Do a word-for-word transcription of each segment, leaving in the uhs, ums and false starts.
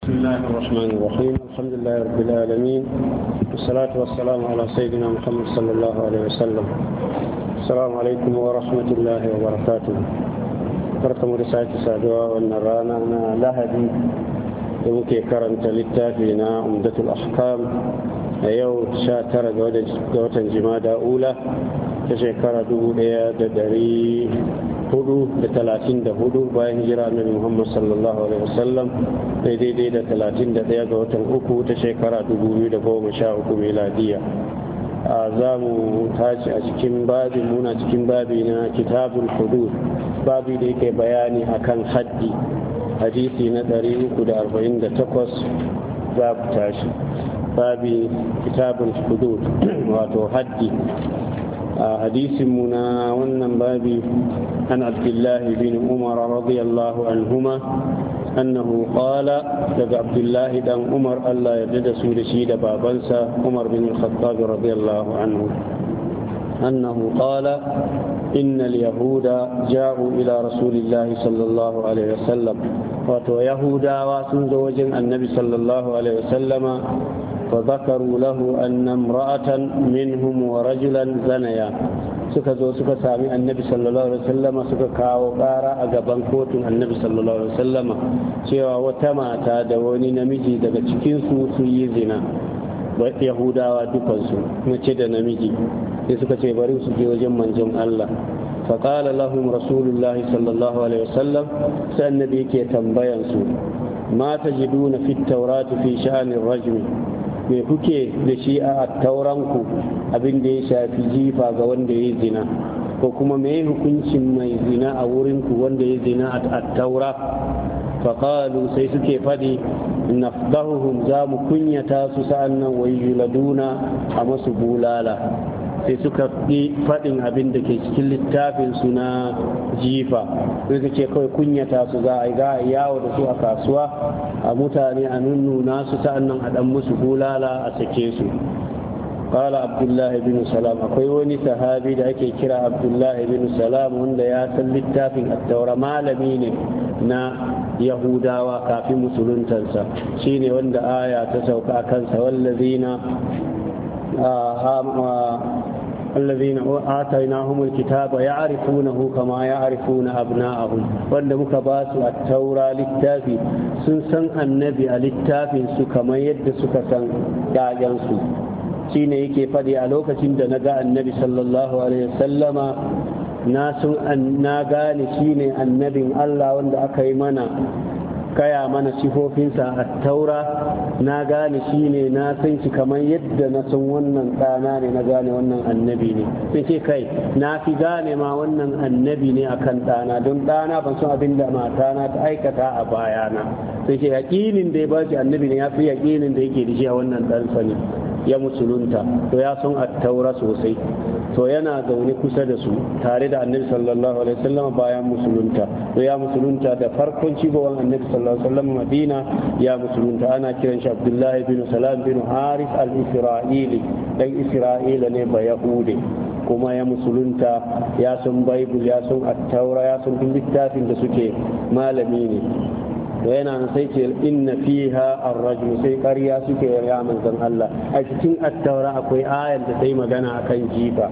بسم الله الرحمن الرحيم. الحمد لله رب العالمين، والصلاة والسلام على سيدنا محمد صلى الله عليه وسلم. السلام عليكم ورحمة الله وبركاته. بركة مرساة سادوا والنرانا لهدي يمكن كرنت للتافينا عمدة الأحكام يوم شاتر جوة جمادة أولى تشكر دوليا دري hudu da talatin da hudu bayan hijira annabi Muhammad sallallahu alaihi wasallam daidai da talatin da ɗaya ga watan uku ta shekara dubu biyu da goma sha uku miladiya. a za mu tashi a cikin babi muna cikin babi na kitabul hudud, babi da yake bayani akan haddi, hadisi na ɗari uku da arba'in da takwas za ku tashi babi kitabul hudud wato haddi. حديث منا والنبابي عن عبد الله بن عمر رضي الله عنهما أنه قال لقى عبد الله بن عمر ألا يجد سورشيد بابنسا عمر بن الخطاب رضي الله عنه أنه قال إن اليهود جاءوا إلى رسول الله صلى الله عليه وسلم وتو يهودا وسنزوج النبي صلى الله عليه وسلم فذكروا له أن امرأة منهم ورجلا زنيا suka zo suka sami annabi sallallahu alaihi wasallama suka kawo ƙara a gaban kotun annabi sallallahu alaihi wasallama cewa wata mata da wani namiji daga cikinsu su yi zina, yahudawa dukansu mace da namiji, sai suka ce bari su je wajen manzon Allah. faƙala lahum rasulullahi sallallahu alaihi wasallam, sai annabi yake tambayansu ma tajiduna fit taurati fi sha'anir rajmi, me kuke da shi a tauranku abin da ya shafi jifa ga wanda ya zina, ko kuma me hukuncin mai zina a wurinku wanda ya zina a taura? faƙalu sai suke faɗi nafdahuhum, za mu kunyata su sa'annan wayuladuna a masu bulala. sai suka fi faɗin abin da ke cikin littafin su na jifa, sai su ce kawai kunyata su za a yi ga yawo da su a kasuwa a mutane a nunnuna su sa'annan a ɗan musu bulala a sake su. qala abdullahi bin salam, akwai wani sahabi da ake kira abdullahi bin salam wanda ya san littafin at-taura, malami ne na yahudawa kafin musuluntansa, shine wanda aya ta sauka a kansa wallazina الذين آتيناهم الكتاب يعرفونه كما يعرفون أبناءهم، وأن مكباس التوراة للتافي سنسن النبي للتافي كما يد سكسن يعجنسو شين يكي فدي ألوكة نجا النبي صلى الله عليه وسلم ناس ناغاني شين النبي الله وأن أكيمنا kaya mana sifofinsa a taura, na gane shi ne na san shi kamar yadda na san wannan ɗana ne, na gane wannan annabi ne. sai ce kai na fi gane ma wannan annabi ne akan ɗana, don ɗana ban san abin da matana ta aikata a bayana. sai ce yaƙinin da ya ba shi annabi ne ya fi yaƙinin da yake da shi a wannan ɗansa ne ya musulunta, to ya san a taura sosai, to yana zaune kusa da su tare da annabi sallallahu alaihi wasallam bayan musulunta. to ya musulunta da farkon cigowar annabi sallallahu alaihi wasallam Madina, ya musulunta. ana kiran shi Abdullahi bin Salam bin Haris al-Isra'ili, dan Isra'ila ne ba Yahude, kuma ya musulunta, ya san Bible, ya san at-Taura, ya san duk littafin da suke, malami ne. to yana sai ce inna fiha ar-rajul, sai ƙarya suke ya manzon Allah, a cikin at-taura akwai ayar da ta yi magana akan jifa.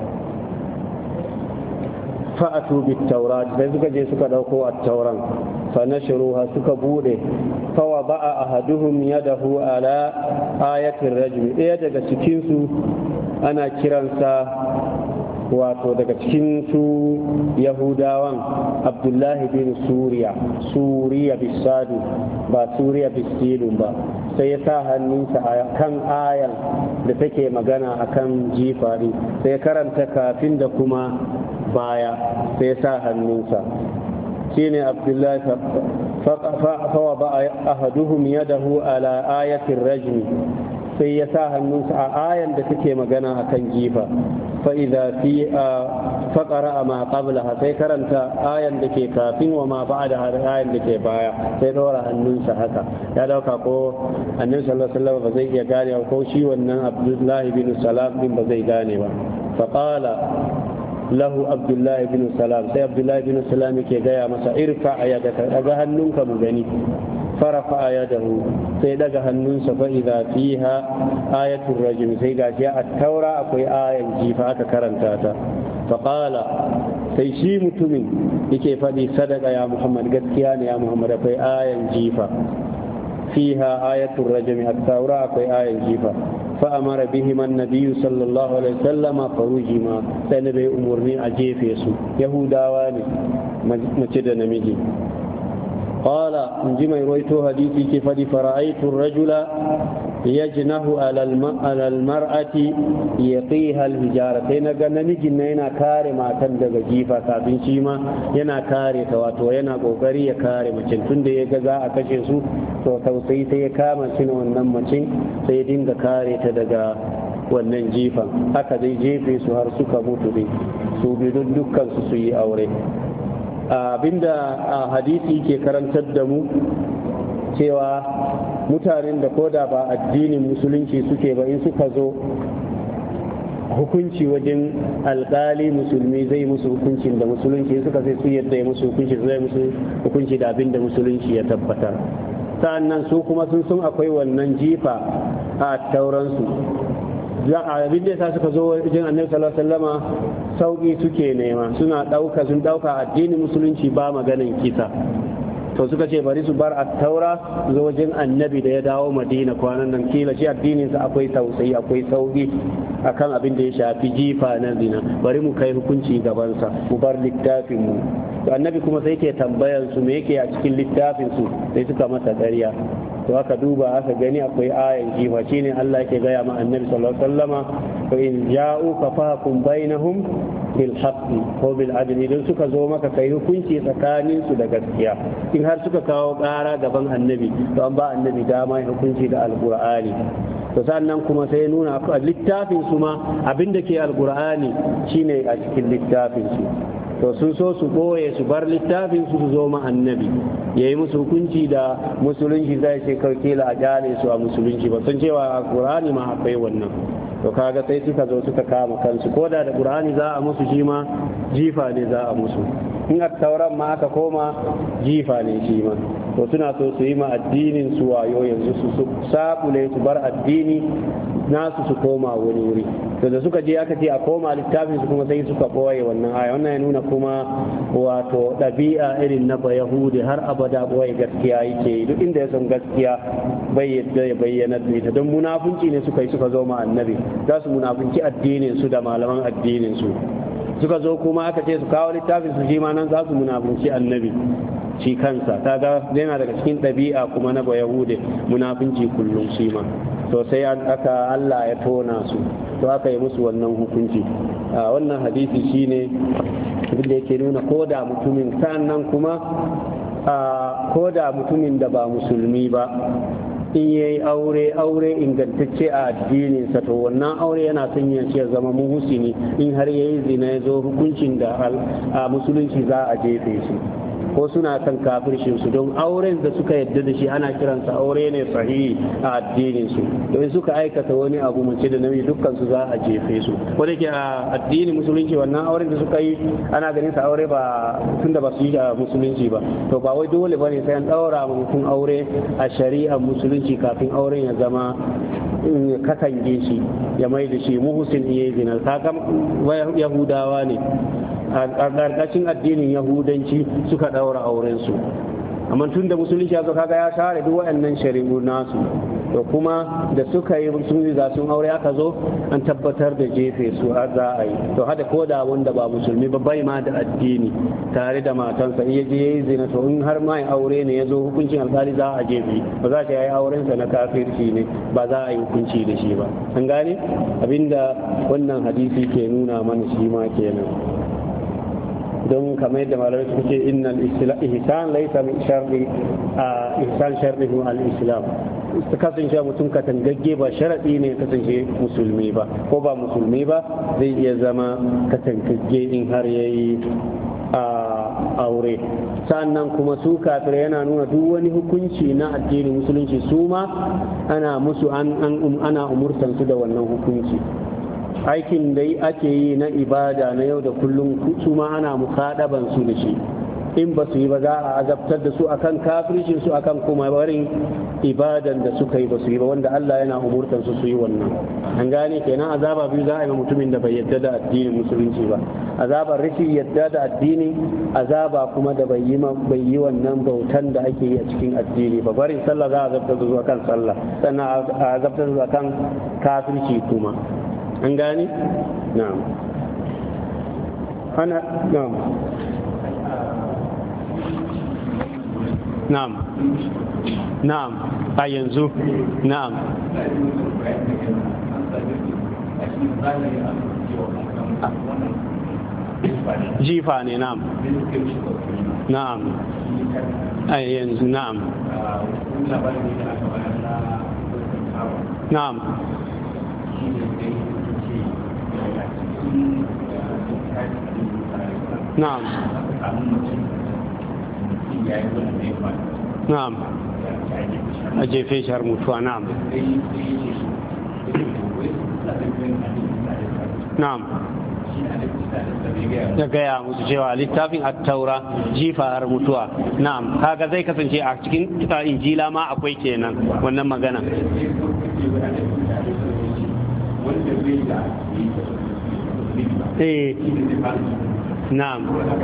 fa'atu bit-taurat, sai suka je suka dauko at-tauran, fa nashruha, suka bude, fa wada'a ahaduhum yadahu ala ayatir rajul, ɗaya daga cikin su ana kiransa wato daga cikin su yahudawan abdullahi bin suriya suriya bisadu ba suriya bisidun ba, sai ya sa hannunsa a kan ayan da take magana akan jifari, sai ya karanta kafin da kuma baya, sai ya sa hannunsa shine abdullahi fa ba ahaduhum yadahu ala ayatir rajmi, sai ya sa hannunsa a ayan da take magana akan jifa. fa'iza fi a faƙara a maƙabla, sai karanta ayan da ke kafin wa ma ba da ayan da ke baya, sai ɗora hannunsa haka. ya dauka ko annabi sallallahu alaihi wasallam ba zai iya gane ko shi wannan abdullahi bin salam din ba zai gane ba. faƙala lahu abdullahi bin salam, sai abdullahi bin salam yake gaya masa irfa ayadaka, daga hannunka mu gani. فرفع يده سيدك هنون فإذا فيها آية الرجم سيدك التوراة أقوي آية جيفة كرنتاتا فقال سيشي متمن يكي فدي صدق يا محمد قد كيان يا محمد أقوي آية جيفة فيها آية الرجم التوراة أقوي آية جيفة فأمر بهما النبي صلى الله عليه وسلم فرجما سنبي أمورني أجيف يسو يهودا واني مجد نمجي قال نجم يرويتو حديثي كيف فرأيت الرجل يجنه على المرأة يقيها الهجارة سينا نمجي نينا كاري ما تندق جيفا كابين شيما ينا كاري تواتو ينا قوكري يكاري مچن تند يغزا أكشيسو تو توسي سيكاما شنو ونم مچن سيدين كاري تدقا wannan jifan haka dai jefe su har suka mutu dai su bidun dukkan su su yi aure abinda hadisi ke karantar da mu cewa mutanen da koda ba addinin musulunci suke ba in suka zo hukunci wajen alkali musulmi zai musu hukuncin da musulunci suka sai su yadda ya musu hukunci zai musu hukunci da abinda musulunci ya tabbatar sa'annan su kuma sun sun akwai wannan jifa a tauransu abin da yasa suka zo wajen annabi sallallahu alaihi wasallama sauki suke nema suna dauka sun dauka addinin musulunci ba maganin kisa to suka ce bari su bar at-taura zo wajen annabi da ya dawo madina kwanan nan kila shi addinin sa akwai tausayi akwai sauki akan abin da ya shafi jifa na zina bari mu kai hukunci gaban sa mu bar littafin mu to annabi kuma sai ke tambayar su me yake a cikin littafin su sai suka masa ƙarya to aka duba aka gani akwai ayan jifa shine Allah yake gaya ma annabi sallallahu alaihi wasallama fa in ja'uka fahkum bainahum bil haqqi ko bil adli idan suka zo maka kai hukunci tsakanin su da gaskiya in har suka kawo ƙara gaban annabi to an ba annabi dama ya hukunci da alqur'ani to sannan kuma sai nuna a littafin su ma abinda ke alqur'ani shine a cikin littafin su to sun so su ɓoye su bar littafin su su zo ma annabi ya yi musu hukunci da musulunci zai ce kila a jale su a musulunci ba sun cewa a ƙur'ani ma akwai wannan to kaga sai suka zo suka kama kansu ko da da ƙur'ani za a musu shi ma jifa ne za a musu in a tauran ma aka koma jifa ne shi ma to suna so su yi ma addinin su wayo yanzu su sabule su bar addini nasu su koma wani wuri to da suka je aka ce a koma littafin su kuma sai suka ɓoye wannan aya wannan ya nuna kuma wato ɗabi'a irin na ba yahudi har abada ɓoye gaskiya yake duk inda ya san gaskiya bai yadda ya bayyana da ita don munafunci ne suka yi suka zo ma annabi za su munafunci addinin su da malaman addinin su suka zo kuma aka ce su kawo littafin su shi ma nan za su munafunci annabi shi kansa kaga yana daga cikin ɗabi'a kuma na ba yahude munafunci kullum shi ma to sai aka Allah ya tona su to aka yi musu wannan hukunci a wannan hadisi shine da yake nuna ko da mutumin sannan kuma ko da mutumin da ba musulmi ba in yayi aure aure ingantacce a addininsa to wannan aure yana son ya ce zama muhsini in har yayi zina ya zo hukuncin da a musulunci za a jefe shi ko suna kan kafircin su don auren da suka yadda da shi ana kiransa aure ne sahihi a addinin su don suka aikata wani abu mace da namiji dukkan su za a jefe su wanda ke a addinin musulunci wannan auren da suka yi ana ganin sa aure ba tunda ba su yi a musulunci ba to ba wai dole bane sai an daura ma mutum aure a shari'ar musulunci kafin auren ya zama ya katange shi ya mai da shi muhsin iya zina kaga yahudawa ne a ƙarƙashin addinin yahudanci suka ɗaura aurensu amma tun da musulunci ya zo kaga ya share duk waɗannan shari'u nasu to kuma da suka yi sun riga sun aure aka zo an tabbatar da jefe su har za a yi to hada ko da wanda ba musulmi ba bai ma da addini tare da matansa in ya je yayi zina to in har ma ya aure ne ya zo hukuncin alƙali za a jefe ba za ta yi aurensa na kafirci ne ba za a yi hukunci da shi ba an gane abinda wannan hadisi ke nuna mana shi ma kenan don kamar yadda malamai suka ce innal ihsan laysa min sharri ihsan sharrihu al-islam kasance mutum katangagge ba sharadi ne kasance musulmi ba ko ba musulmi ba zai iya zama katangagge in har yayi aure sannan kuma su kafirai yana nuna duk wani hukunci na addinin musulunci su ma ana musu ana umurtan su da wannan hukunci aikin da ake yi na ibada na yau da kullum su ma ana mukaɗaban su da shi in ba su yi ba za a azabtar da su akan kafircin su akan kuma barin ibadan da suka yi ba su yi ba wanda Allah yana umurtan su su yi wannan an gane kenan azaba biyu za a yi mutumin da bai yadda da addinin musulunci ba azabar rashin yadda da addini azaba kuma da bai yi bai yi wannan bautan da ake yi a cikin addini ba barin sallah za a azabtar da su akan sallah sannan a azabtar da su akan kafirci kuma an gane na'am ana na'am na'am na'am a yanzu na'am jifa ne na'am na'am a yanzu na'am na'am na'am na'am a jefe shi har mutuwa na'am na'am ya gaya musu cewa littafin at-taura jifa har mutuwa na'am kaga zai kasance a cikin injila ma akwai kenan wannan magana eh na'am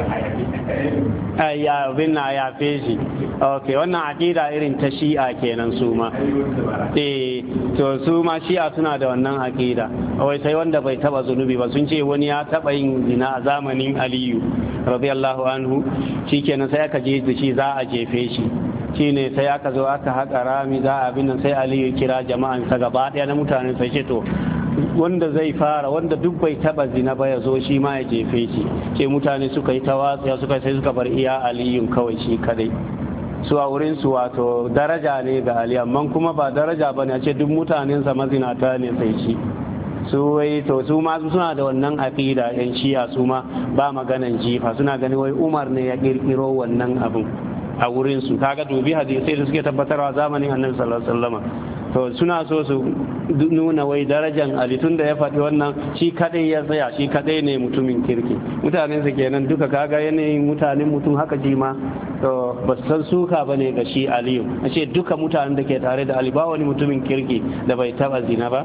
ya binna ya feshi okay wannan aqida irin ta shi'a kenan su ma eh to su ma shi'a suna da wannan aqida wai sai wanda bai taba zunubi ba sun ce wani ya taba yin zina a zamanin Aliyu radiyallahu anhu shikenan sai aka je da shi za a jefe shi shine sai aka zo aka haƙa rami za a bin nan sai Aliyu kira jama'an sa gaba ɗaya na mutane sai ce to wanda zai fara wanda duk bai taba zina ba ya zo shi ma ya jefe shi ce mutane suka yi ta watsiya suka sai suka bar iya aliyun kawai shi kadai su a wurin su wato daraja ne ga ali amma kuma ba daraja ba ne a ce duk mutanensa mazinata ne sai shi su wai to su ma suna da wannan aqida yan shiya su ma ba maganan jifa suna gani wai Umar ne ya kirkiro wannan abin a wurin su kaga dubi hadisi da suke tabbatarwa zamanin Annabi sallallahu alaihi wasallam to suna so su nuna wai darajan Ali tun da ya faɗi wannan shi kadai ya tsaya shi kadai ne mutumin kirki mutanen su kenan duka kaga yanayin mutanen mutum haka ji ma to ba su san suka bane ga shi Aliyu a ce duka mutanen da ke tare da Ali ba wani mutumin kirki da bai taba zina ba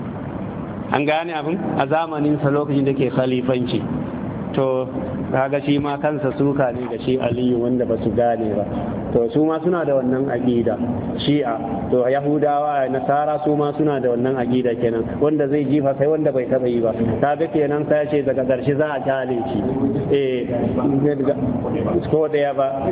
an gane abin a zamanin sa lokacin da ke khalifanci to kaga shi ma kansa suka ne ga shi Aliyu wanda ba su gane ba to su ma suna da wannan aqida shi'a to yahudawa nasara su ma suna da wannan aqida kenan wanda zai jifa sai wanda bai taba yi ba kaga kenan sai ce daga ƙarshe za a kyale shi eh ko daya ba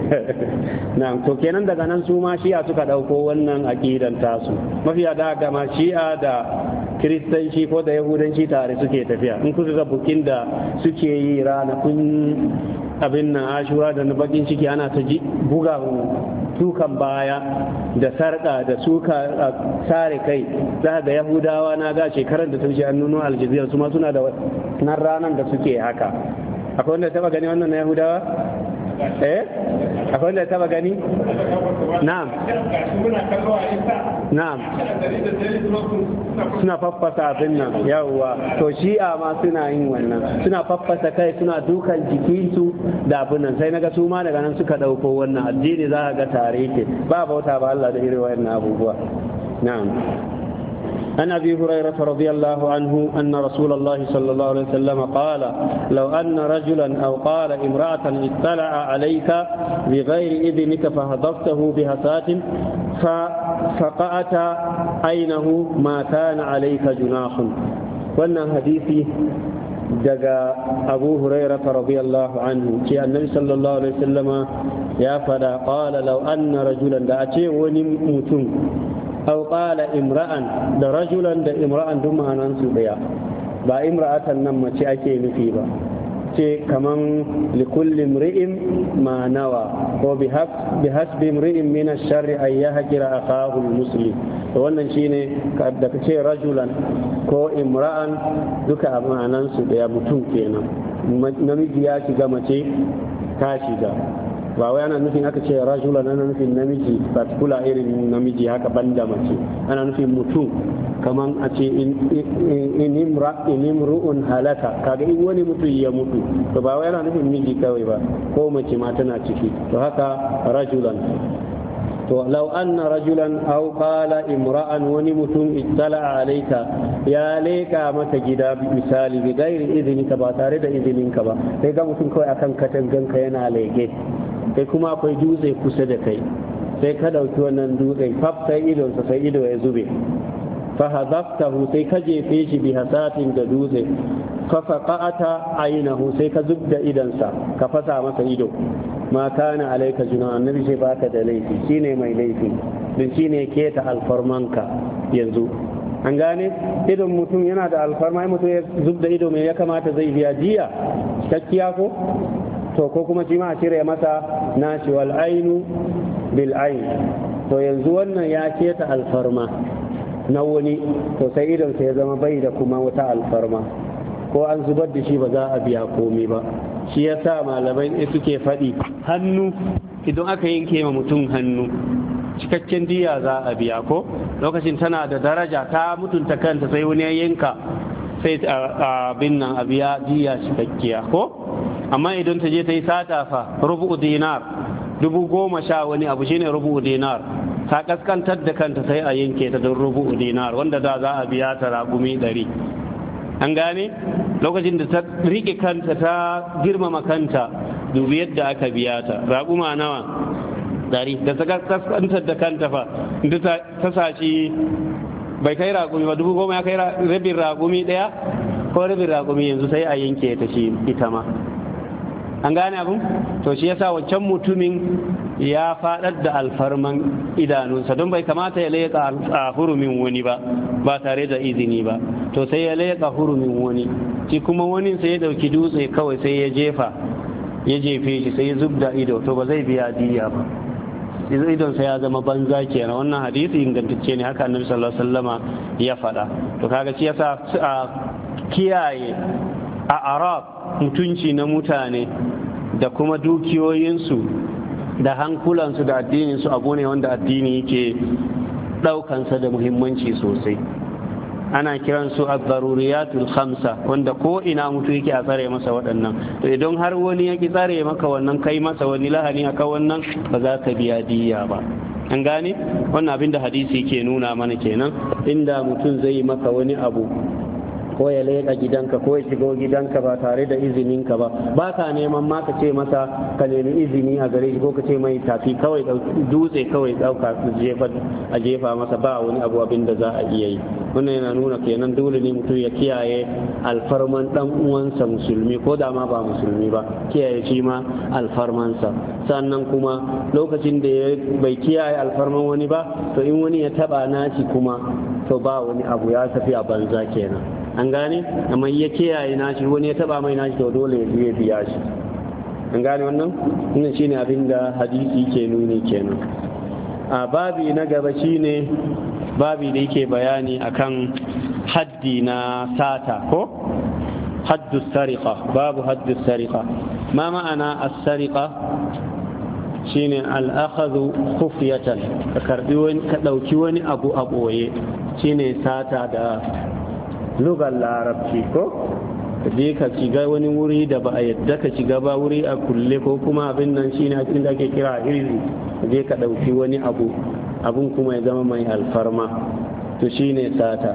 na'am to kenan daga nan su ma shi'a suka dauko wannan aqidan tasu mafiya da ga ma shi'a da kiristanci ko da yahudanci tare suke tafiya in kuka ga bukin da suke yi ranakun abin nan ashura da na bakin ciki ana ta buga tukan baya da sarka da suka sare kai za ga yahudawa na ga shekarar da ta wuce an nuno aljazira su ma suna da nan ranar da suke haka akwai wanda taba gani wannan na yahudawa eh akwai wanda taba gani na'am na'am suna faffasa abin nan yawwa to shi'a ma suna yin wannan suna faffasa kai suna dukan jikinsu da abin nan sai naga su ma daga nan suka dauko wannan addini za ka ga tare ke ba bauta ba Allah da irin wayannan abubuwa na'am عن أبي هريرة رضي الله عنه أن رسول الله صلى الله عليه وسلم قال لو أن رجلا أو قال امرأة اطلع عليك بغير إذنك فهضفته بهسات فقعت عينه ما كان عليك جناح وأن حديثي دقى أبو هريرة رضي الله عنه كي النبي صلى الله عليه وسلم يا فلا قال لو أن رجلا دعتي ونمتم أو قال امرأة da rajulan da imra'an duk ma'anansu daya ba imra'atan nan mace ake nufi ba ce kaman likulli imri'in ma nawa ko bi hasbi imri'in min ash-sharri ay yahqira akahu al-muslim to wannan shine da kace rajulan ko imra'an duka ma'anansu daya mutum kenan namiji ya shiga mace ta shiga ba wai ana nufin aka ce rajulan ana nufin namiji particular irin namiji haka banda mace ana nufin mutum kaman a ce in imru'un halaka, kaga in wani mutum ya mutu to ba wai yana nufin miji kawai ba, ko mace ma tana ciki. To haka rajulan, to law anna rajulan aw qala imra'an, wani mutum ittala alayka, ya leka mata gida misali bi gairi izinika, ba tare da izininka ba, sai ga mutum kawai akan katanganka yana leke, sai kuma akwai dutse kusa da kai, sai ka dauki wannan dutsen faf sai idonsa sai ido ya zube, fa hadaftahu sai ka jefe shi bi hasatin da dutse, fa faqata aynahu sai ka zubda idansa ka fasa masa ido, ma kana alaika juna, annabi sai baka da laifi, shine mai laifi din, shine keta alfarmanka yanzu. An gane idon mutum yana da alfarma, mutum ya zubda ido mai ya kamata zai biya jiya shakkiya ko to, ko kuma shi ma a cire masa nashi wal ainu bil ain. To yanzu wannan ya keta alfarma na wani, to sai idon sai ya zama bai da kuma wata alfarma, ko an zubar da shi ba za a biya komai ba. Shi ya sa malamai suke faɗi hannu, idan aka yanke ma mutum hannu cikakken diya za a biya ko, lokacin tana da daraja ta mutunta kanta sai wani ya yanka, sai abin nan a biya diya cikakkiya ko. Amma idan ta je ta yi sata fa, rubu dinar, dubu goma sha wani abu shine rubu dinar, ta kaskantar da kanta sai a yanke ta don rubu dinar, wanda da za a biya ta raƙumi ɗari. An gane lokacin da ta riƙe kanta ta girmama kanta, dubi yadda aka biya ta raƙuma nawa dari, da ta kaskantar da kanta fa da ta saci bai kai raƙumi ba, dubu goma ya kai rabin raƙumi ɗaya ko rabin raƙumi, yanzu sai a yanke ta shi ita ma. An gane abin? To shi yasa wancan mutumin ya faɗar da alfarman idanunsa, don bai kamata ya leƙa a hurumin wani ba ba tare da izini ba, to sai ya leƙa hurumin wani, shi kuma wani sai ya ɗauki dutse kawai sai ya jefa ya jefe shi sai ya zubda ido, to ba zai biya diya ba, idonsa ya zama banza kenan. Wannan hadisi ingantacce ne, haka annabi sallallahu alaihi wasallama ya faɗa. To kaga shi yasa a kiyaye a arab mutunci na mutane da kuma dukiyoyinsu da hankulansu da addininsu abu ne wanda addini yake ɗaukansa da muhimmanci sosai. Ana kiransu ad-daruriyatul khamsa, wanda ko ina mutu yake a tsare masa waɗannan. To idan har wani ya ki tsare maka wannan, kai masa wani lahani aka wannan, ba za ka biya diya ba. An gane wannan abin da hadisi ke nuna mana kenan, inda mutum zai maka wani abu ko ya leƙa gidanka ko ya shigo gidanka ba tare da izininka ba, ba ka neman ma ka ce masa ka nemi izini a gare shi, ko ka ce mai tafi kawai dutse kawai ɗauka a jefa masa, ba wani abu abin da za a iya yi. Wannan yana nuna kenan dole ne mutum ya kiyaye alfarman ɗan uwansa musulmi, ko da ma ba musulmi ba, kiyaye shi ma alfarmansa. Sannan kuma lokacin da bai kiyaye alfarman wani ba, to in wani ya taɓa naci kuma to ba wani abu, ya tafi a banza kenan. An gane, amma ya kiyaye nashi, wani ya taba mai nashi, to dole ya biya shi. An gane wannan wannan shine abin da hadisi ke nuni kenan. A babi na gaba shine babi da yake bayani akan haddi na sata ko haddu sariqa, babu haddu sariqa. Ma ma'ana as-sariqa? Shine al-akhadhu khufyatan, ka karbi wani, ka dauki wani abu a boye, shine sata da lugar larabci ko ka je ka shiga wani wuri da ba a yadda ka shiga ba, wuri a kulle, ko kuma abin nan shine abin da ake kira hirzi, ka je ka ɗauki wani abu, abun kuma ya zama mai alfarma, to shine sata.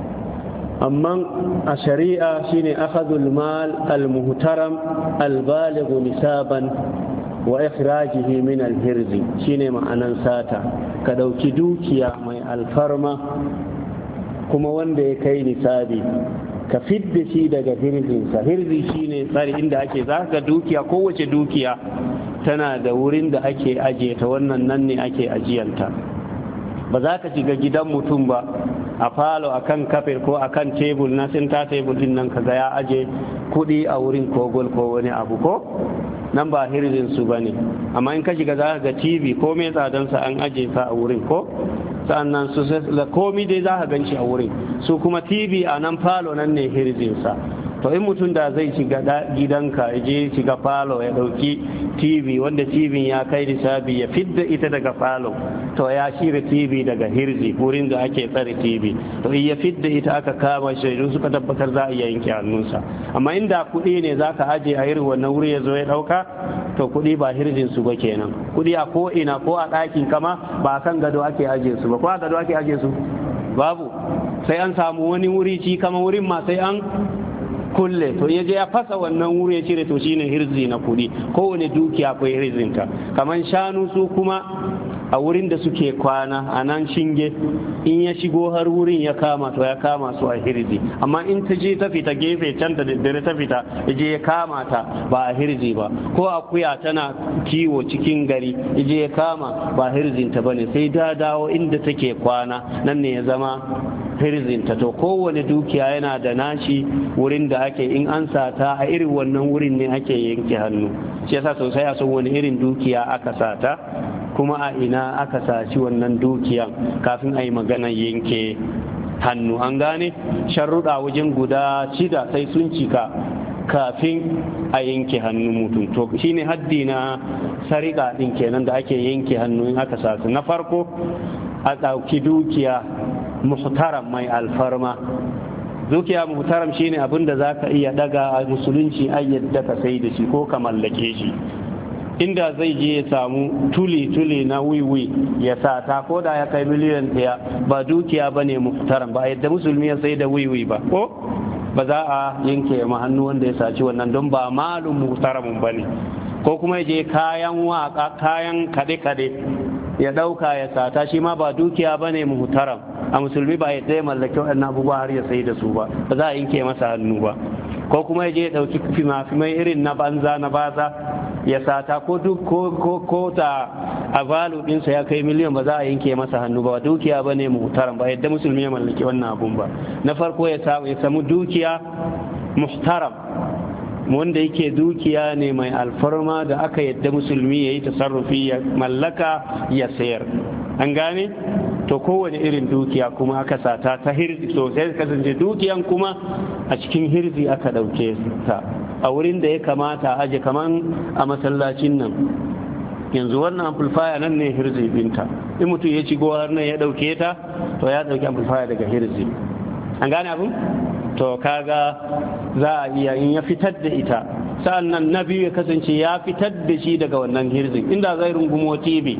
Amma a shari'a shine akhadul mal al-muhtaram al-baligh nisaban wa ikhrajihi min al-hirzi, shine ma'anan sata, ka ɗauki dukiya mai alfarma kuma wanda ya kai nisabi, ka fidda shi daga hirzinsa. Hirzi shine tsari inda ake, za ka dukiya, kowace dukiya tana da wurin da ake ajiye ta, wannan nan ne ake ajiyanta. Ba za ka shiga gidan mutum ba a falo akan kafir ko akan tebul na sinta tebul din nan kaga ya aje kuɗi a wurin kogol ko wani abu ko nan, ba hirzin su bane. Amma in ka shiga za ka ga tv ko mai tsadansa an aje sa a wurin ko, sa'annan su da komi dai za ka ganci a wurin, su kuma tv a nan falo nan ne hirzinsa. to in mutum da zai shiga gidanka ya je shiga falo ya dauki tv wanda tv ya kai nisabi ya fidda ita daga falo to ya shirya tv daga hirzi wurin da ake tsare tv to in ya fidda ita aka kama shaidu suka tabbatar za a iya yanke hannunsa. amma inda kuɗi ne za ka aje a irin wannan wuri ya zo ya ɗauka to kuɗi ba hirzin su ba kenan. kuɗi a ko ina ko a ɗakin kama ba kan gado ake aje su ba, ko a gado ake aje su babu, sai an samu wani wuri ci kama wurin ma sai an kulle, to ya je ya fasa wannan wuri ya cire, to shine hirzi na kuɗi. kowane dukiya akwai hirzinta. kamar shanu su kuma a wurin da suke kwana a nan shinge, in ya shigo har wurin ya kama to ya kama su a hirzi. amma in ta je ta fita gefe can da daddare ta fita ya je ya kama ta ba a hirzi ba, ko akuya tana kiwo cikin gari ya je ya kama ba hirzinta bane, sai da dawo inda take kwana nan ne ya zama hirzinta. to kowane dukiya yana da nashi wurin da ake in an sata a irin wannan wurin ne ake yanke hannu. shi yasa sosai a san wani irin dukiya aka sata kuma a ina aka saci wannan dukiyan kafin a yi maganar yanke hannu. an gane sharruɗa wajen guda shida sai sun cika kafin a yanke hannu mutum. to shine haddi na sarika ɗin kenan da ake yanke hannu in aka saci. na farko a ɗauki dukiya muhtaram mai alfarma. dukiya muhtaram shine abin da za ka iya daga a musulunci an yadda ka sai da shi ko ka mallake shi. inda zai je ya samu tuli-tuli na wiwi ya sata ko da ya kai miliyan ɗaya ba dukiya ba ne muhtaram, ba yadda musulmi ya sai da wiwi ba, ko ba za a yanke ma hannu wanda ya saci wannan don ba malum muhtaramun ba ne. ko kuma ya je kayan waka kayan kade-kade ya ɗauka ya sata, shi ma ba dukiya ba ne muhtaram. a musulmi ba ya ya mallaki waɗannan abubuwa har ya sai da su ba, ba za a yanke masa hannu ba. ko kuma ya je ya ɗauki fima-fimai irin na banza na baza ya sata, ko duk ko ko ko ta a valu ɗinsa ya kai miliyan, ba za a yanke masa hannu ba, dukiya ba ne muhtaram, ba yadda musulmi ya mallaki wannan abun ba. na farko ya samu dukiya muhtaram wanda yake dukiya ne mai alfarma da aka yadda musulmi ya yi tasarrufi ya mallaka ya sayar. an gane to kowane irin dukiya kuma aka sata ta hirzi sosai kasance dukiyan kuma a cikin hirzi aka ɗauke ta a wurin da ya kamata aje, kaman a masallacin nan yanzu wannan amplifier nan ne hirzi binta, in mutum ya ci har nan ya ɗauke ta to ya ɗauki amplifier daga hirzi. an gane abin? to kaga za a iya in ya fitar da ita, sa'an nan na biyu ya kasance ya fitar da shi daga wannan hirzin. inda zai rungumo tv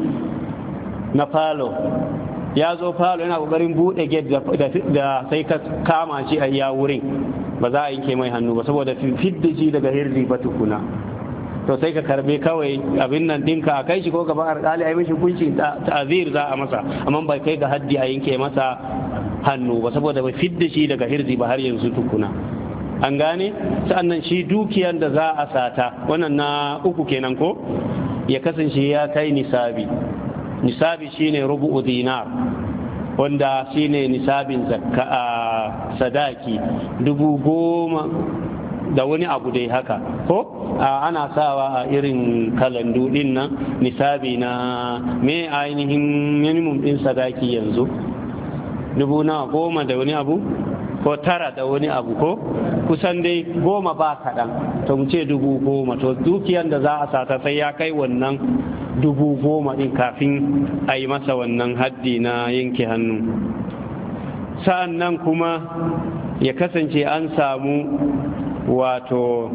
na falo, ya zo falo yana kokarin bude gate da sai ka kama shi a iya wurin, ba za a yanke mai hannu ba saboda fidda shi daga hirzi ba tukuna. to sai ka karbe kawai abin nan dinka a kai shi ko gaban alƙali a yi mishi hukunci ta'azir za a masa, amma bai kai ga haddi a yanke masa hannu ba saboda bai fidda shi daga hirzi ba har yanzu tukuna. an gane sa'annan shi dukiyan da za a sata wannan na uku kenan ko ya kasance ya kai nisabi. nisabi shine rubu'u dinar wanda shine nisabin zakka a sadaki dubu goma da wani abu dai haka ko ana sawa a irin kalandu din nan nisabi na me ainihin minimum din sadaki yanzu dubu na goma da wani abu ko tara da wani abu ko kusan dai goma ba kaɗan, to mu ce dubu goma. to dukiyan da za a sata sai ya kai wannan dubu goma ɗin kafin a yi masa wannan haddi na yanke hannu. sa'an nan kuma ya kasance an samu wato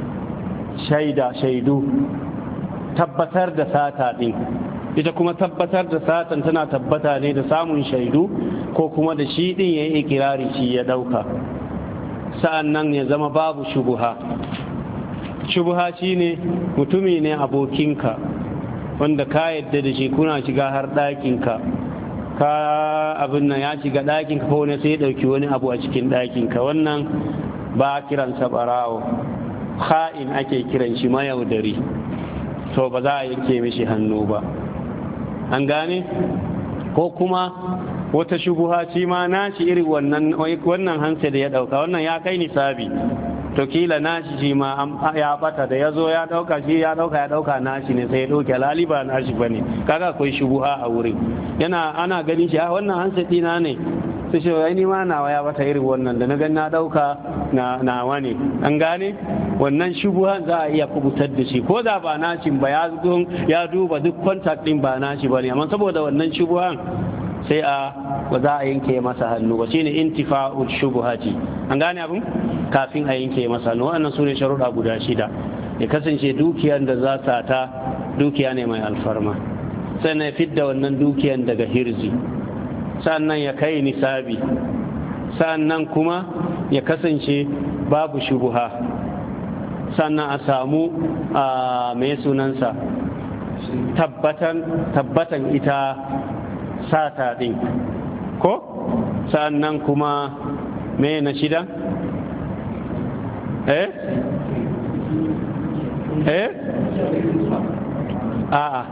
shaida shaidu tabbatar da sata ɗin. ita kuma tabbatar da satan tana tabbata ne da samun shaidu ko kuma da shi ɗin ya yi ikirari shi ya ɗauka. sa'an nan ya zama babu shubuha. shubuha shine mutumi ne abokinka wanda ka yadda da shi kuna shiga har ɗakinka, ka abin nan ya shiga ɗakinka ko wani sai ya ɗauki wani abu a cikin ɗakinka, wannan ba kiransa ɓarawo, ha'in ake kiran shi mayaudari, to ba za a yanke mishi hannu ba. an gane ko kuma wata shubuha shi ma nashi irin wannan wannan hansa da ya ɗauka wannan ya kai nisabi, to kila nashi shi ma ya bata da ya zo ya dauka shi ya dauka ya dauka nashi ne sai ya dauke lali ba nashi bane, kaga akwai shubuha a wurin. yana ana ganin shi a wannan hansa dina ne su ce ai ni ma nawa ya bata irin wannan da na ga na dauka na nawa ne an gane wannan shubuhan za a iya kubutar da shi ko da ba nacin ba ya ya duba duk contact din ba naci bane amma saboda wannan shubuhan sai a ba za a yanke masa hannu ba shine intifa'ul shubuhati an gane abin kafin a yanke masa hannu wannan sune sharuɗa guda shida ya kasance dukiyar da za ta ta dukiya ne mai alfarma sannan ya fidda wannan dukiyar daga hirzi sannan ya kai nisabi sannan kuma ya kasance babu shubuha sannan a samu a mai sunansa tabbatan tabbatan ita sata ɗin ko sannan kuma me na shida eh eh a'a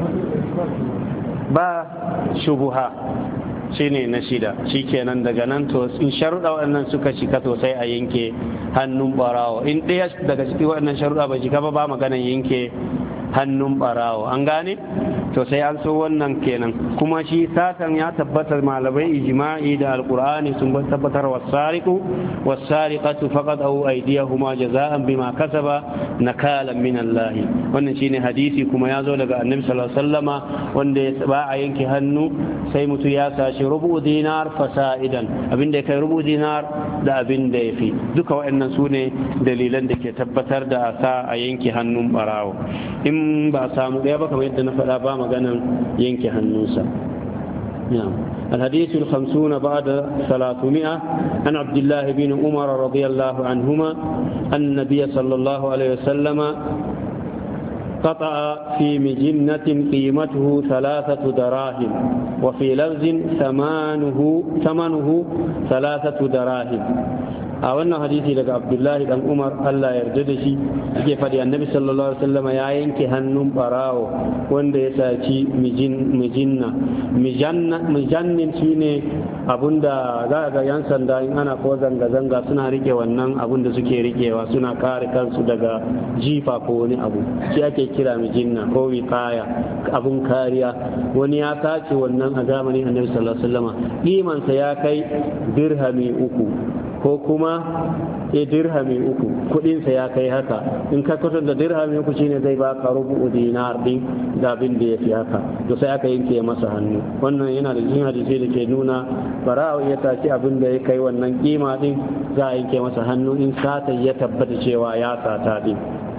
ba shubuha shine na shida shikenan daga nan to in sharuɗa waɗannan suka cika to sai a yanke hannun barawo in ɗaya daga cikin waɗannan sharuɗa bai cika ba ba maganan yanke hannun barawo an gane to sai an so wannan kenan kuma shi satan ya tabbatar malamai ijma'i da alqur'ani sun tabbatar wasariqu wasariqatu faqad aw aydiyahuma jazaan bima kasaba nakalan min Allah wannan shine hadisi kuma ya zo daga annabi sallallahu alaihi wasallama wanda ya ba a yanke hannu sai mutu ya sashi rubu dinar fasaidan abinda kai rubu dinar da abinda yafi duka waɗannan sune dalilan da ke tabbatar da sa a yanke hannun barawo in ba samu ɗaya ba kamar yadda na faɗa ba maganan yanke hannunsa الحديث الخمسون بعد ثلاثمائة عن عبد الله بن عمر رضي الله عنهما أن النبي صلى الله عليه وسلم قطع في مجنة قيمته ثلاثة دراهم وفي لفظ ثمانه ثمنه ثلاثة دراهم a wannan hadisi daga abdullahi dan umar allah yarda da shi yake faɗi annabi sallallahu alaihi wasallam ya yanke hannun barawo wanda ya saci mijinna mijannin shine abunda za ga yan sanda in ana ko zanga-zanga suna rike wannan abun da suke rikewa suna kare kansu daga jifa ko wani abu shi ake kira mijinna ko wiqaya abun kariya wani ya sace wannan a zamanin annabi sallallahu alaihi wasallam kimansa ya kai dirhami uku ko kuma ya dirhami uku kudinsa ya kai haka in ka kwatar da dirhami uku shine zai baka rubu dinar din da abin da ya fi haka to sai aka yanke masa hannu wannan yana da cikin hadisi da ke nuna bara'u ya saci abin da ya kai wannan kima din za a yanke masa hannu in sata ya tabbata cewa ya sata din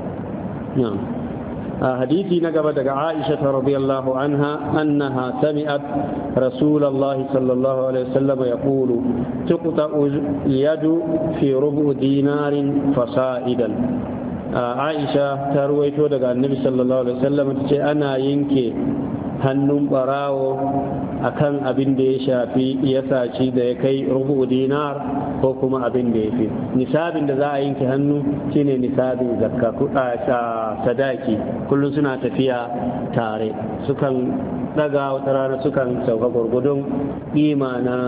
حديثي نقبة عائشة رضي الله عنها أنها سمعت رسول الله صلى الله عليه وسلم يقول تقطع اليد في ربع دينار فصائدا عائشة ترويته دقى النبي صلى الله عليه وسلم أنا ينكي hannun barawo akan abin da ya shafi ya saci da ya kai rubu dinar ko kuma abin da ya fi nisabin da za a yanke hannu shine nisabin zakka sadaki kullum suna tafiya tare sukan daga wata rana sukan sauka gwargwadon kima na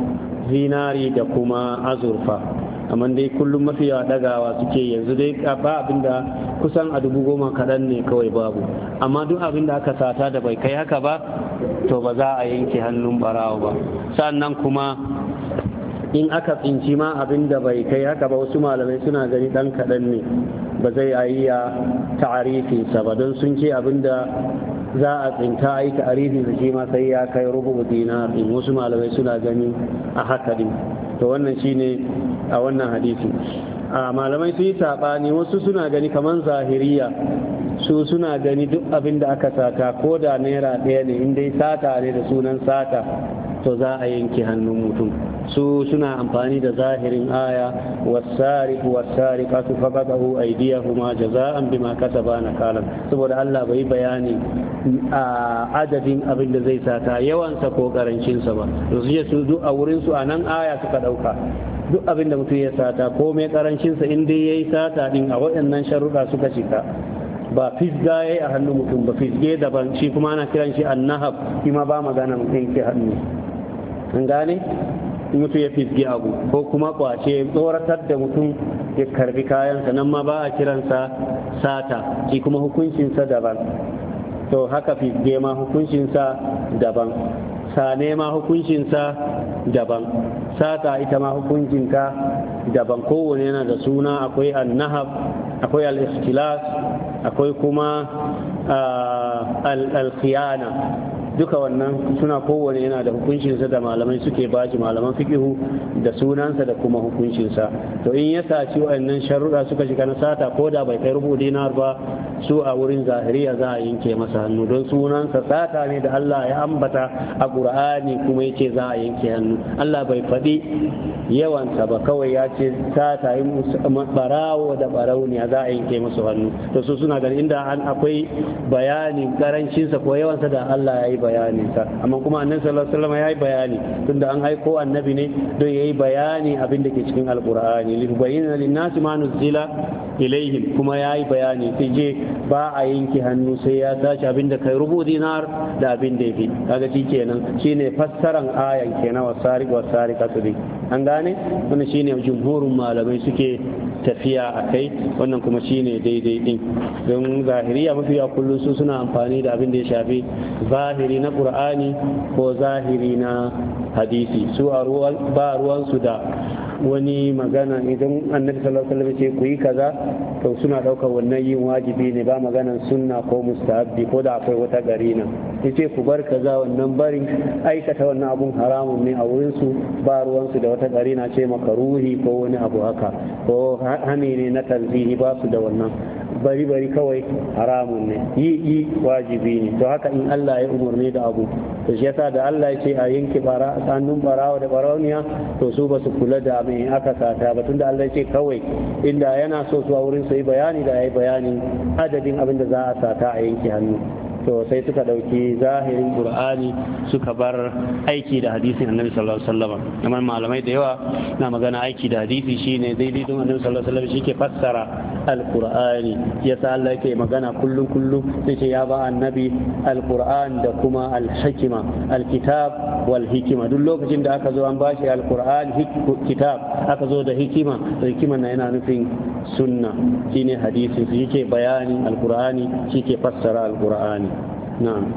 zinari da kuma azurfa amma dai kullum mafi yawa dagawa suke yanzu dai ba abinda kusan a dubu goma kaɗan ne kawai babu amma duk abinda aka sata da bai kai haka ba to ba za a yanke hannun barawo ba sannan kuma in aka tsinci ma abinda bai kai haka ba wasu malamai suna gani ɗan kaɗan ne ba zai a yi ya ta'arifinsa ba don sun ce abinda za a tsinta a yi ta'arifin da shi ma sai ya kai rubu dinar din wasu malamai suna gani a haka din to wannan shine a wannan hadisi a malamai su yi saɓani wasu suna gani kamar zahiriya su suna gani duk abin da aka sata ko da naira ɗaya ne in dai sata ne da sunan sata to za a yanke hannun mutum su suna amfani da zahirin aya wasari wasari kasu faqadahu aydiyahuma jaza'an bima kasaba nakalan saboda Allah bai bayani a adadin abin da zai sata yawansa ko karancinsa ba to su duk a wurin su anan aya suka dauka duk abin da mutum ya sata ko mai karancinsa in dai yayi sata din a waɗannan sharuɗa suka cika ba fisga yayi a hannun mutum ba fisge daban shi kuma ana kiran shi annahab shi ma ba magana mutum ke hannu an gane mutum ya fisge abu ko kuma kwace tsoratar da mutum ya karbi kayansa nan ma ba a kiransa sata shi kuma hukuncinsa daban to haka fisge ma hukuncinsa daban sane ma hukuncinsa daban, sata ita ma hukuncinka daban, kowane yana da suna. akwai annahab, akwai al-ikhtilas, akwai kuma al-khiyana. duka wannan suna kowane yana da hukuncinsa da malamai suke bashi, malaman fiqihu da sunansa da kuma hukuncinsa. to in ya saci wannan sharuɗa suka shiga na sata, ko da bai kai rubu dinar ba, su a wurin zahiriya za a yanke masa hannu, don sunansa sata ne da Allah ya ambata a Qur'ani kuma yace za a yanke hannu. Allah bai faɗi yawansa ba, kawai ya ce sata yin barawo da barauniya za a yanke masu hannu. to su suna ganin inda an akwai bayanin karancinsa ko yawansa da Allah ya yi bayaninsa, amma kuma annabi sallallahu alaihi wasallam ya yi bayani, tunda an aiko annabi ne don ya yi bayani abin da ke cikin alqur'ani, li yubayyana lin-nasi ma nuzila ilaihim, kuma ya yi bayani sai je ba a yanke hannu sai ya tashi abin da kai rubu dinar da abin da yafi. kaga shi kenan shine fassaran ayan kenan wasariq wasariqatu bi an gane wannan shine jumhurin malamai suke tafiya a kai, wannan kuma shine daidai din. don zahiriya mafiya kullum su suna amfani da abin da ya shafi zahiri na qur'ani ko zahiri na hadisi, su a ruwan ba ruwansu da wani magana. idan annabi sallallahu alaihi wasallam ce ku yi kaza, to suna daukar wannan yin wajibi ne, ba maganan sunna ko mustahabbi ko da akwai wata garina. yace ku bar kaza, wannan barin aikata wannan abun haramun ne a wurin su, ba ruwan su da wata garina ce makaruhi ko wani abu haka, ko hani ne na tanzihi, ba su da wannan. bari bari kawai haramun ne, yi yi wajibi ne. to haka in Allah ya umarni da abu, to shi yasa da Allah ya ce a yanke bara hannun barawa da barauniya, to su ba su kula da mai aka sata ba, tunda Allah ya ce kawai inda yana so su a wurin su yi bayani da ya yi bayanin adadin abin da za a sata a yanke hannu. to sai suka dauki zahirin qur'ani suka bar aiki da hadisin annabi sallallahu alaihi wasallam. amma malamai da yawa na magana aiki da hadisi shine daidai don annabi sallallahu alaihi wasallam shike fassara alqur'ani. yasa Allah yake magana kullum kullum sai ce ya ba annabi alqur'an da kuma alhikma, alkitab wal hikima. duk lokacin da aka zo an bashi alqur'an kitab aka zo da hikima, to hikima na yana nufin sunna, shine hadisi shi yake bayanin alqur'ani, shi ke fassara alqur'ani. na'am.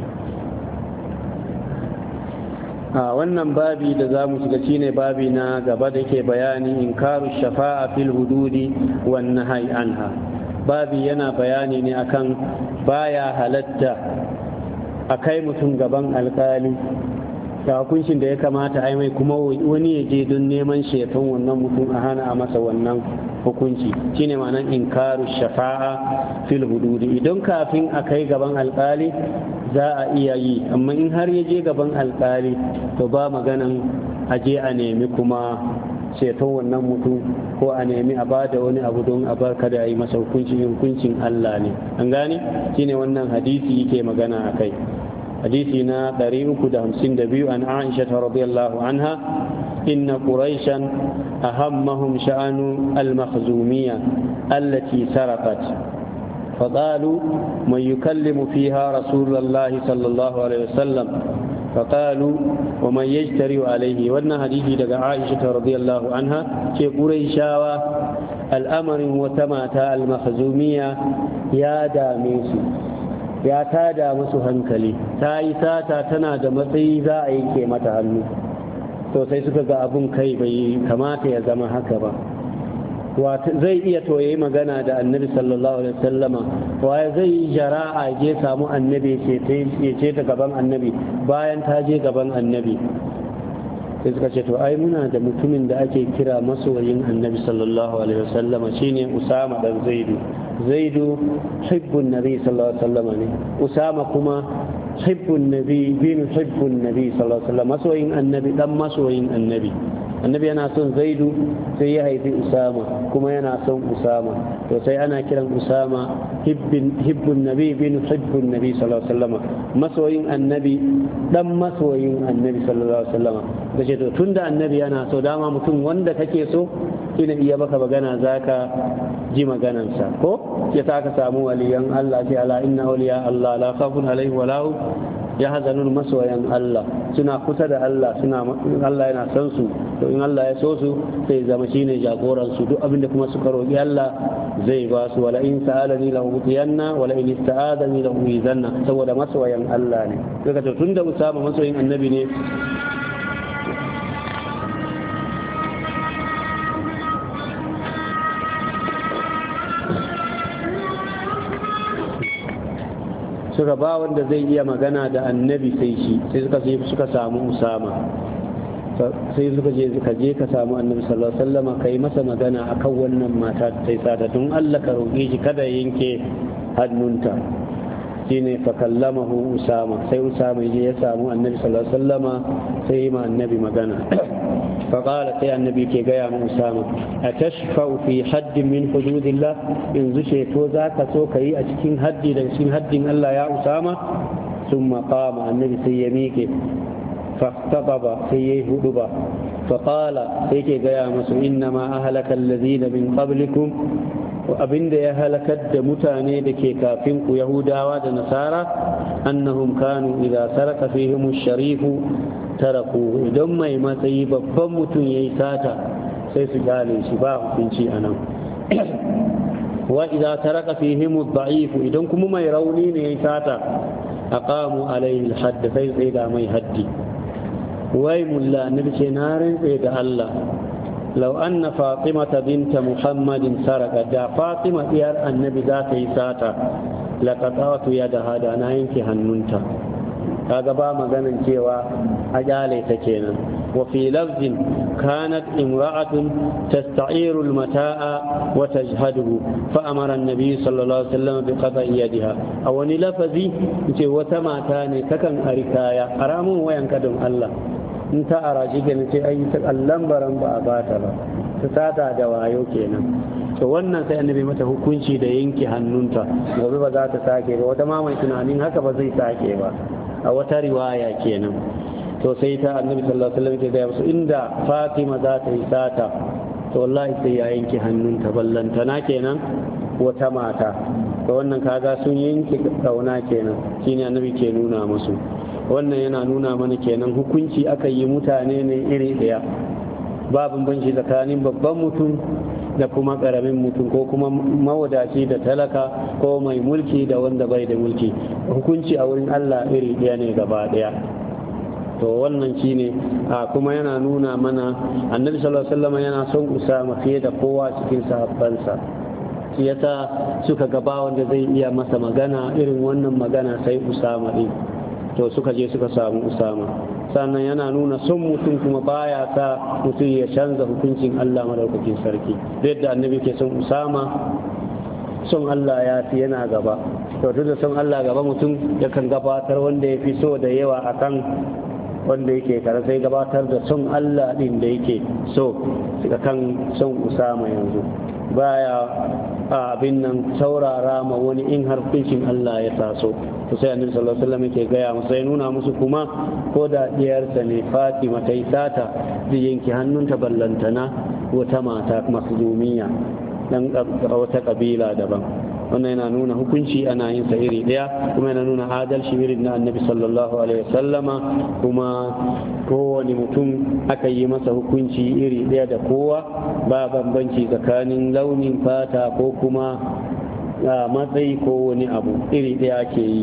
a wannan babi da za mu shiga shine babi na gaba da yake bayani inkaru shafa'a fil hududi wan nahyi anha. babi yana bayani ne akan baya halatta a kai mutum gaban alkali da hukuncin da ya kamata ai mai, kuma wani ya je don neman shefan wannan mutum a hana a masa wannan hukunci, shine ma'anar inkaru shafa'a fil hududi. idan kafin a kai gaban alkali za a iya yi, amma in har ya je gaban alkali to ba maganan a je a nemi kuma ceton wannan mutum ko a nemi a bada wani abu don a bar kada a yi masa hukunci. hukuncin Allah ne, an gane shine wannan hadisi yake magana a kai. حديثنا طريق خمسين دبيو عن عائشة رضي الله عنها إن قريشا أهمهم شأن المخزومية التي سرقت، فقالوا من يكلم فيها رسول الله صلى الله عليه وسلم، فقالوا ومن يجتري عليه. وأن حديثي لقى عائشة رضي الله عنها في قريشا الأمر وتماتا المخزومية يا داميسي، ya tada musu hankali, ta yi sata tana da matsayi za a yanke mata hannu. to sai suka ga abun kai bai kamata ya zama haka ba. zai iya to yayi magana da annabi sallallahu alaihi wasallama, waye zai yi jara'a je samu annabi ya ce ta gaban annabi bayan ta je gaban annabi. sai suka ce to ai muna da mutumin da ake kira masoyin annabi sallallahu alaihi wasallama, shine Usama dan Zaidu. Zaidu hibbun nabi sallallahu alaihi wasallama ne, Usama kuma hibbun nabi bin hibbun nabi sallallahu alaihi wasallam, masoyin annabi dan masoyin annabi. annabi yana son Zaidu sai ya haifi Usama, kuma yana son Usama, to sai ana kiran Usama hibbun nabi bin hibbun nabi sallallahu alaihi wasallam, masoyin annabi dan masoyin annabi sallallahu alaihi wasallam. kace to tunda annabi yana so, dama mutum wanda kake so ina iya baka magana zaka ji maganansa, ko ya sa ka samu waliyan Allah sai ala inna awliya Allah la khawfun alaihim wa la hum ya hazanun masoyan Allah suna kusa da Allah suna Allah yana san su to in Allah ya so su sai zama shine jagoran su duk abinda kuma suka roki Allah zai ba su wala in sa'alani lahu utiyanna wala in ista'adani lahu izanna saboda masoyan Allah ne daga to tunda Usama masoyin annabi ne suka ba wanda zai iya magana da annabi sai shi sai suka je suka samu Usama sai suka je suka je ka samu annabi sallallahu alaihi wasallam kai masa magana akan wannan mata sai sada tun Allah ka roƙe shi kada yanke hannunta shine fa kallamahu Usama sai Usama je ya samu annabi sallallahu alaihi wasallam sai ma annabi magana فقال يا النبي كي جاء أسامة أتشفع في حد من حدود الله إن زشيت وذاك سوكي أتكين هدي لكن هدي الله يا أسامة ثم قام النبي سيميك فاختطب سيه دبا فقال سيكي جاء مسو إنما أهلك الذين من قبلكم وأبن دي أهلكت متاني دكي كافنك يهودا ونصارى أنهم كانوا إذا سرق فيهم الشريف taraku idan mai matsayi babban mutum ya yi sata sai su gane shi ba hukunci a nan wa idan taraka fihim ad-da'if idan kuma mai rauni ne ya yi sata aqamu alayhi al-hadd sai sai da mai haddi wai mulla nabi ce na rantsa da Allah law anna fatimata bint muhammadin saraka da fatima diyar annabi za ta yi sata laqatatu yadaha da na yanke hannunta kaga ba maganan cewa a kyale ta kenan wa fi lafzin kanat imra'atun tasta'iru al-mata'a wa tajhaduhu fa amara an-nabi sallallahu alaihi wasallam bi qada'i yadiha a wani lafazi ce wata mata ne takan ari kaya haramun wayan kadin Allah in ta araji kenan ce ai ta kallan baran ba a bata ba ta sata da wayo kenan to wannan sai annabi mata hukunci da yanke hannunta gobe ba za ta sake ba wata ma mai tunanin haka ba zai sake ba a wata riwaya kenan to sai ta annabi sallallahu alaihi wasallam ya ga inda Fatima za ta yi sata to wallahi sai ya yanke hannunta ballantana kenan wata mata to wannan kaga sun yanke kauna kenan shine annabi ke nuna musu wannan yana nuna mana kenan hukunci aka yi mutane ne iri daya ba bambanci tsakanin babban mutum da kuma karamin mutum ko kuma mawadaci da talaka ko mai mulki da wanda bai da mulki hukunci a wurin Allah iri ɗaya ne gaba ɗaya to wannan shine a kuma yana nuna mana annabi sallallahu alaihi wasallam yana son Usama fiye da kowa cikin sahabbansa shi yasa suka gaba wanda zai iya masa magana irin wannan magana sai Usama din to suka je suka samu Usama sannan yana nuna son mutum kuma baya sa mutum ya canza hukuncin Allah madaukakin sarki yadda annabi ke son Usama son Allah ya fi yana gaba to duk da son Allah gaba mutum yakan gabatar wanda ya fi so da yawa akan wanda yake kare sai gabatar da son Allah din da yake so kan son Usama yanzu baya abin nan saurara ma wani in har hukuncin Allah ya taso to sai annabi sallallahu alaihi wasallam yake gaya musu sai nuna musu kuma ko da diyarsa ne Fatima ta yi sata zai yanke hannunta ballantana wata mata maslumiya dan wata kabila daban wannan yana nuna hukunci ana yin sa iri daya kuma yana nuna adalci irin na annabi sallallahu alaihi wasallama kuma kowane mutum aka yi masa hukunci iri daya da kowa ba bambanci tsakanin launin fata ko kuma matsayi ko wani abu iri daya ke yi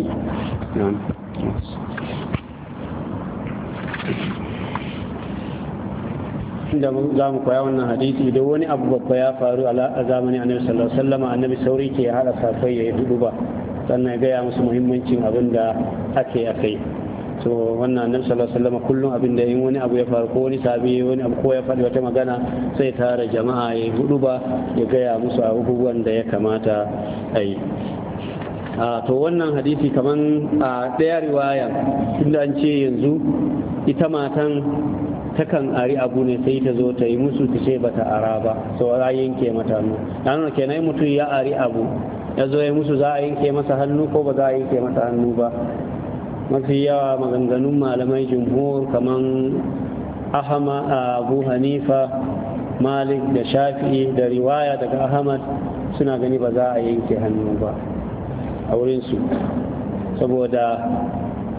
da za mu koya wannan hadisi da wani abu babba ya faru a zamanin annabi sallallahu alaihi wasallam annabi sauri ke hada safai ya yi hudu ba sannan ya gaya musu muhimmancin abin da ake akai so wannan annabi sallallahu alaihi wasallam kullum abin da in wani abu ya faru ko wani sabi wani abu ko ya faɗi wata magana sai tara jama'a ya yi hudu ba ya gaya musu abubuwan da ya kamata a yi to wannan hadisi kaman a ɗaya riwaya inda an ce yanzu ita matan takan ari abu ne sai ta zo ta yi musu ta ce bata ara ba so a yanke mata hannu dan kenan mutum ya ari abu ya zo ya musu za a yanke masa hannu ko ba za a yanke masa hannu ba mafi yawa maganganun malamai jumhur kaman Ahmad Abu Hanifa Malik da Shafi'i da riwaya daga Ahmad suna gani ba za a yanke hannu ba a wurin su saboda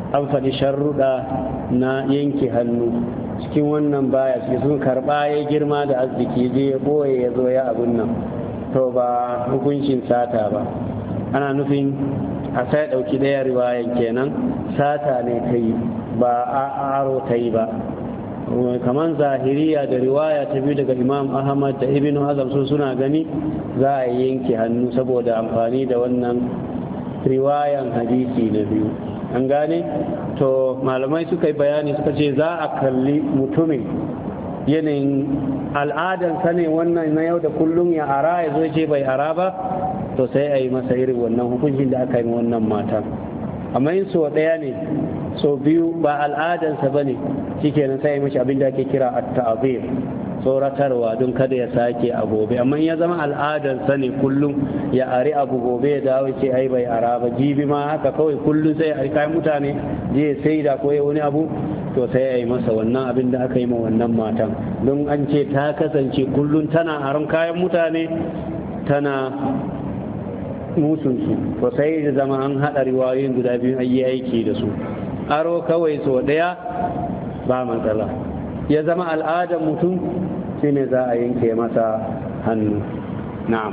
an faɗi sharruɗa na yanke hannu cikin wannan baya cikin sun karɓa ya girma da arziki je ya ɓoye ya zo ya abun nan to ba hukuncin sata ba ana nufin a sai ɗauki ɗaya riwayan kenan sata ne ta yi ba a aro ta yi ba kamar zahiriya da riwaya ta biyu daga imam ahmad da ibn hazm su suna gani za a yanke hannu saboda amfani da wannan riwayan hadisi na biyu an gane to malamai suka yi bayani suka ce za a kalli mutumin yanayin al'adansa ne wannan na yau da kullum ya ara ya zo ce bai ara ba to sai a yi masa irin wannan hukuncin da aka yi wannan matan amma in so ɗaya ne so biyu ba al'adansa ba ne shikenan sai mashi abin da ake kira at-ta'zir tsoratarwa don kada ya sake a gobe amma ya zama al'adansa ne kullum ya ari abu gobe ya dawo ce ai bai ara ba jibi ma haka kawai kullum sai a kai mutane je sai da koyi wani abu to sai a yi masa wannan abin da aka yi ma wannan matan don an ce ta kasance kullum tana aron kayan mutane tana musunsu to sai da zama an haɗa riwayoyin guda biyu ayi aiki da su aro kawai so ɗaya ba matsala ya zama al'adar mutum shine za a yanke masa hannu na'am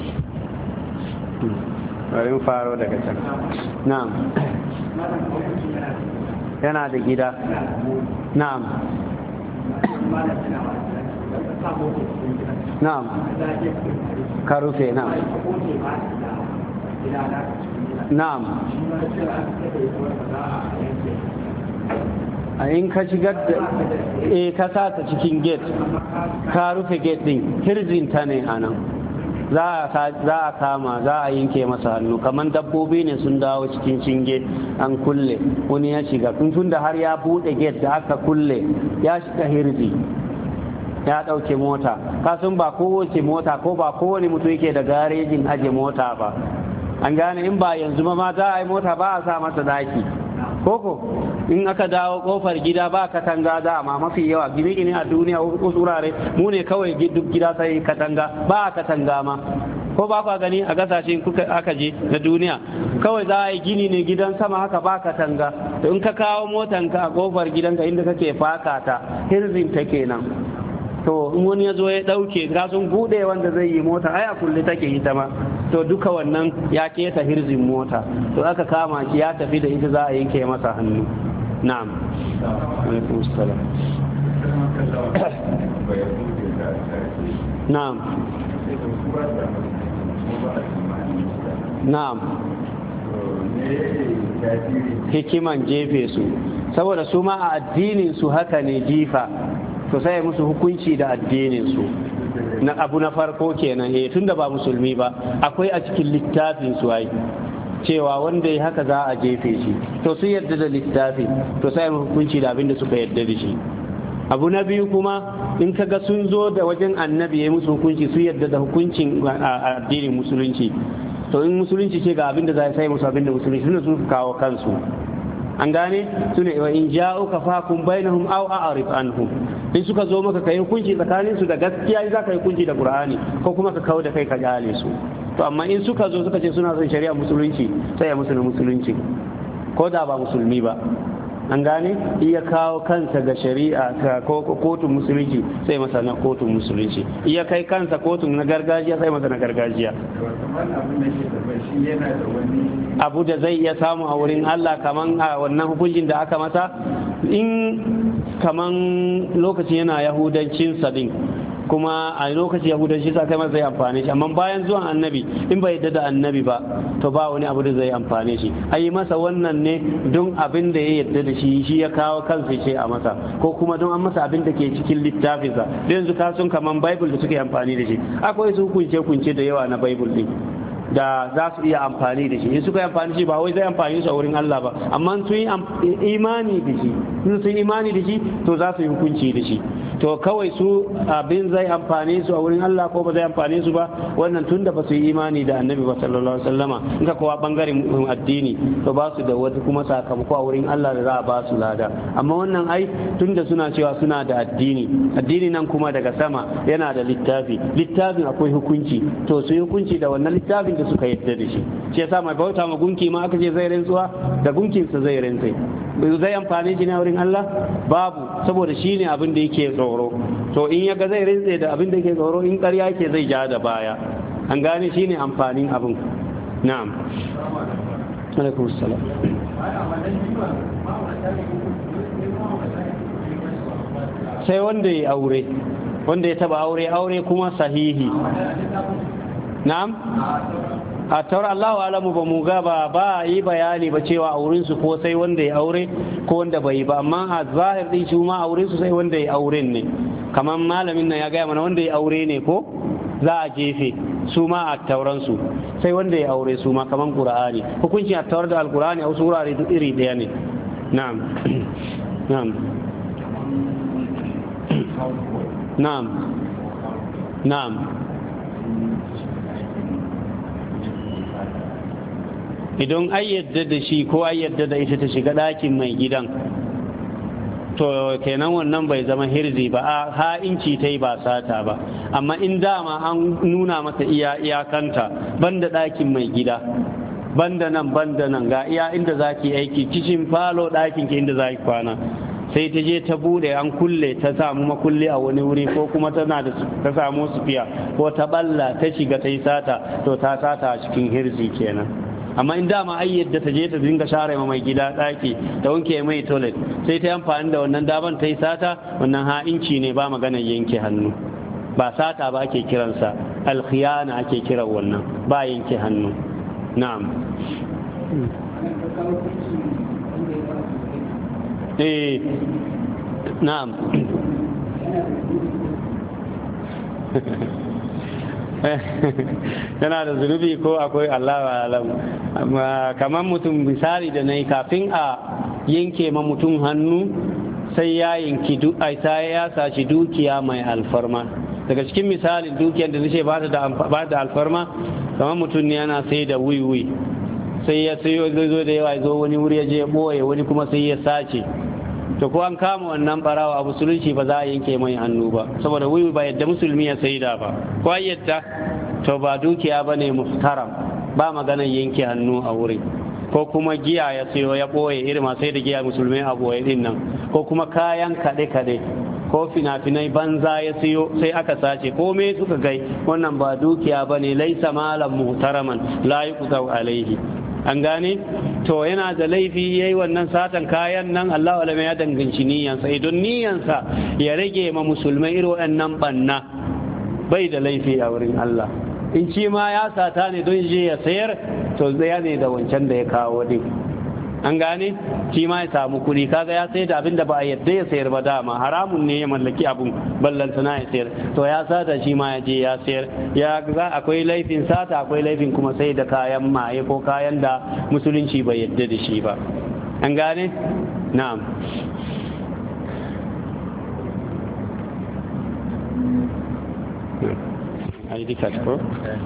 bari mu faro daga can na'am yana da gida na'am na'am ka rufe na'am na'am a in ka shigar da e ka sa ta cikin gate ka rufe gate din hirzinta ne a nan za a kama za a yanke masa hannu kamar dabbobi ne sun dawo cikin shinge an kulle wani ya shiga tun da har ya bude gate da aka kulle ya shiga hirzi ya dauke mota kasan ba kowace mota ko ba kowane mutum yake da garejin aje mota ba an gane in ba yanzu ma za a yi mota ba a sa masa daki koko in aka dawo kofar gida ba katanga da amma mafi yawa gine-gine a duniya wasu wurare mu ne kawai duk gida sai katanga ba katanga ma ko ba kwa gani a kasashen kuka aka je na duniya kawai za a yi gini ne gidan sama haka ba katanga to in ka kawo motanka a kofar gidanka inda kake faka ta hirzin ta kenan to in wani ya zo ya dauke ga sun bude wanda zai yi mota ai a kulle take ita ma to duka wannan ya keta hirzin mota to aka kama shi ya tafi da ita za a yanke masa hannu na'am alaikum salam na'am na'am hikiman jefe su saboda su ma a addinin su haka ne jifa to sai musu hukunci da addinin su na abu na farko kenan eh tunda ba musulmi ba akwai a cikin littafin su ai cewa wanda ya haka za a jefe shi to sun yarda da littafi to sai mu hukunci da abin da suka yarda da shi abu na biyu kuma in kaga sun zo da wajen annabi ya musu hukunci su yarda da hukuncin addinin musulunci to in musulunci ce ga abin da za sai musu abin da musulunci suna su kawo kansu an gane su ne wa in ja'uka fahkum bainahum aw a'rif anhum in suka zo maka kai hukunci tsakanin su da gaskiya za ka yi hukunci da Qur'ani ko kuma ka kawo da kai ka gale su to amma in suka zo suka ce suna son shari'a musulunci sai ya musu musulunci ko da ba musulmi ba an gane iya kawo kansa ga shari'a ta kotun musulunci sai masa na kotun musulunci iya kai kansa kotun na gargajiya sai masa na gargajiya abu da zai iya samu a wurin Allah kaman a wannan hukuncin da aka masa in kaman lokacin yana yahudancin sadin kuma a lokacin yahudanci sa kai masa zai amfane shi amma bayan zuwan annabi in bai yadda da annabi ba to ba wani abu da zai amfane shi a yi masa wannan ne don abin da ya yadda da shi shi ya kawo kansa ce a masa ko kuma don an masa abin da ke cikin littafinsa da yanzu ka sun kaman bible da suke amfani da shi akwai su kunce kunce da yawa na bible din da za su iya amfani da shi in suka yi amfani da shi ba wai zai amfani su a wurin Allah ba amma sun yi imani da shi sun yi imani da shi to za su yi hukunci da shi to kawai su abin zai amfane su a wurin Allah ko ba zai amfane su ba wannan tunda ba su yi imani da annabi ba sallallahu alaihi wasallama in ka kowa bangaren addini to ba su da wata kuma sakamako a wurin Allah da za a ba su lada amma wannan ai tunda suna cewa suna da addini addini nan kuma daga sama yana da littafi littafin akwai hukunci to su yi hukunci da wannan littafin da suka yadda da shi shi yasa mai bauta ma gunki ma aka ce zai rantsuwa da gunkinsa zai rantsai zai amfani shi ne wurin Allah babu, saboda shi ne abin da yake tsoro. To in ya ga zai rintse da abin da yake tsoro, in ƙarya yake zai ja da baya. An gane shi ne amfanin abin. Na'am. Alaikum salam. Sai wanda ya aure, wanda ya taba aure, aure kuma sahihi. Na'am. A taurar Allahu alamu ba mu ga ba ba yi bayani ba cewa auren su ko sai wanda ya aure ko wanda bai ba, amma a zahir din shi ma auren su sai wanda ya auren ne. Kamar malamin nan ya gaya mana wanda ya aure ne ko za a jefe su ma a tauran su sai wanda ya aure su ma kamar Qur'ani. Hukuncin a taurar da Al-Qur'ani a wasu wurare duk iri daya ne. Na'am. Na'am. Na'am. Na'am. Idan an yadda da shi ko an yadda da ita ta shiga ɗakin mai gidan, to kenan wannan bai zama hirzi ba, a ha'inci ta yi ba sata ba. Amma in dama an nuna mata iya iyakanta, banda ɗakin mai gida, banda nan banda nan, ga iya inda za ki aiki, cikin falo ɗakin ki inda za ki kwana, sai ta je ta bude an kulle, ta samu makulli a wani wuri, ko kuma tana da ta samu sufiya ko ta balla ta shiga ta yi sata, to ta sata a cikin hirzi kenan. Amma in dama ai yadda ta je ta dinga share ma mai gida daki ta wanke mai toilet, sai ta yi amfani da wannan daban ta yi sata, wannan ha'inci ne, ba maganar yanke hannu. Ba sata ba ake kiransa, alkhiyana ake kiran wannan, ba yanke hannu. Na'am. Eh, na'am. Yana da zunubi ko akwai Allah wa alam. Kamar mutum misali da na yi, kafin a yanke ma mutum hannu sai ya yanki sai ya saci dukiya mai alfarma. Daga cikin misalin dukiyar da nace ba da alfarma, kamar mutum ne yana sai da wiwi, sai ya sayo zai zo da yawa ya zo wani wuri ya je boye, wani kuma sai ya sace. To ko an kama wannan barawa a musulunci ba za a yanke mai hannu ba, saboda wiwi ba yadda musulmi ya saida ba, ko yadda to ba dukiya ba ne muhtaram, ba maganar yanke hannu a wuri. Ko kuma giya ya sayo ya ɓoye, irin masu sai da giya musulmai a ɓoye din nan, ko kuma kayan kaɗe-kaɗe ko fina-finai banza ya sayo sai aka sace, ko me suka gai, wannan ba dukiya ba ne, laisa malam muhtaraman la yuqzau alaihi. An gane? To yana da laifi yayi wannan satan kayan nan, Allah alama ya danganci niyansa. Idan niyansa ya rage ma musulmai irin waɗannan banna, bai da laifi a wurin Allah. In ci ma ya sata ne don je ya sayar, to zai ne da wancan da ya kawo din. An gane? Shi ma ya samu kuɗi, kaga ya sayar da abin da ba a yadda ya sayar ba, dama haramun ne ya mallaki abun ballantana ya sayar, to ya sata shi ma ya je ya sayar. Ya ga akwai laifin sata, akwai laifin kuma sai da kayan maye ko kayan da musulunci bai yadda da shi ba. An gane? Na'am. Ai dika ko?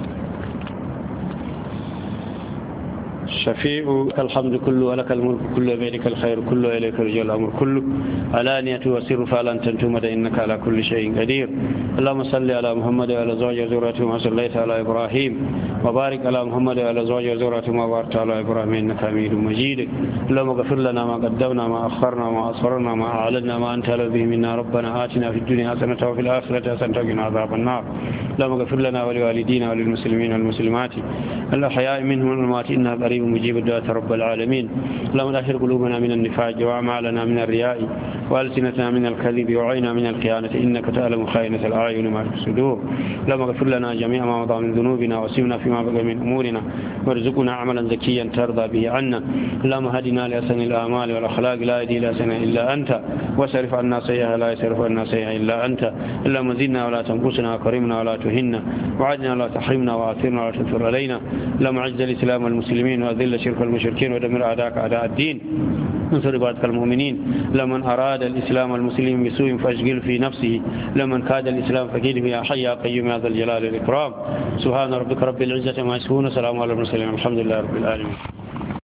الشفيع الحمد كله ولك الملك كله بيدك الخير كله إليك رجع الأمر كله علانية وسر فعلا تنتمد إنك على كل شيء قدير. اللهم صل على محمد وعلى زوجه وذريته ما صليت على إبراهيم، وبارك على محمد وعلى زوجه وذريته ما باركت على إبراهيم إنك حميد مجيد. اللهم اغفر لنا ما قدمنا ما أخرنا ما أسررنا ما أعلنا ما أنت أعلم به منا. ربنا آتنا في الدنيا حسنة وفي الآخرة حسنة وقنا عذاب النار. اللهم اغفر لنا ولوالدينا وللمسلمين والمسلمات الأحياء منهم والأموات إنها قريب مجيب الدعاء رب العالمين. اللهم اطهر قلوبنا من النفاق وأعمالنا من الرياء وألسنتنا من الكذب وعينا من الخيانة إنك تعلم خائنة الأعين وما في الصدور. اللهم اغفر لنا جميع ما مضى من ذنوبنا وسمنا فيما بقي من أمورنا وارزقنا عملا زكيا ترضى به عنا. اللهم هدنا لأحسن الآمال والأخلاق لا يهدي لأحسن إلا أنت، وصرف عنا سيئها لا يصرف عنا سيئها إلا أنت. اللهم زدنا ولا تنقصنا وكرمنا ولا تهنا وعدنا ولا تحرمنا وآثرنا ولا تنصر علينا. اللهم عز الإسلام والمسلمين وأذل الشرك والمشركين ودمر أعداءك أعداء الدين. انصر عبادك المؤمنين. لمن أراد الإسلام والمسلمين بسوء فاشغل في نفسه، لمن كاد الإسلام فكيده يا حي يا قيوم يا ذا الجلال والإكرام. سبحان ربك رب العزة ما يصفون، سلام على المرسلين، الحمد لله رب العالمين.